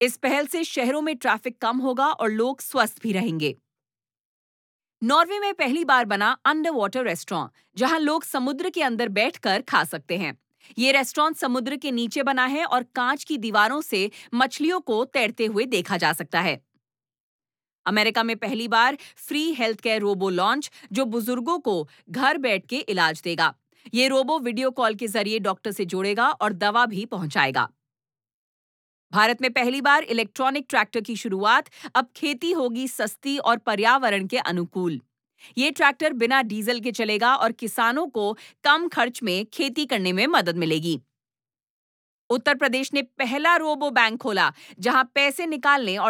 इस पहल से शहरों में ट्रैफिक कम होगा और लोग स्वस्थ भी रहेंगे। नॉर्वे में पहली बार बना अंडर वाटर रेस्टोरेंट, जहां लोग समुद्र के अंदर बैठकर खा सकते हैं। ये रेस्टोरेंट समुद्र के नीचे बना है और कांच की दीवारों से मछलियों को तैरते हुए देखा जा सकता है। अमेरिका में पहली बार free health care robo launch, जो बुजुर्गों को घर बैठ के इलाज देगा। ये रोबो वीडियो कॉल के जरिए डॉक्टर से जोड़ेगा और दवा भी पहुंचाएगा। भारत में पहली बार इलेक्ट्रॉनिक ट्रैक्टर की शुरुआत। अब खेती होगी सस्ती और पर्यावरण के अनुकूल। ये ट्रैक्टर बिना डीजल के चलेगा और किसानों को कम खर्च में खेती करने में मदद मिलेगी। उत्तर प्रदेश ने पहला रोबो बैंक खोला, जहां पैसे निकालने और